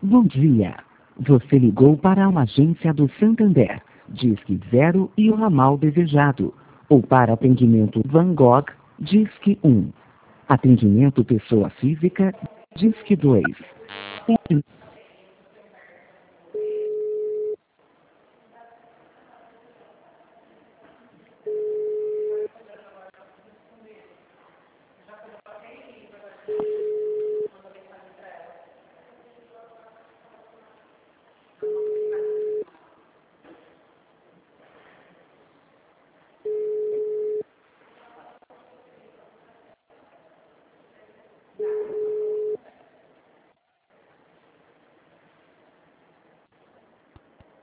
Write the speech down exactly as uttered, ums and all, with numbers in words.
Bom dia. Você ligou para uma agência do Santander. Disque zero e o ramal desejado. Ou para atendimento Van Gogh, Disque um. Atendimento pessoa física, Disque dois.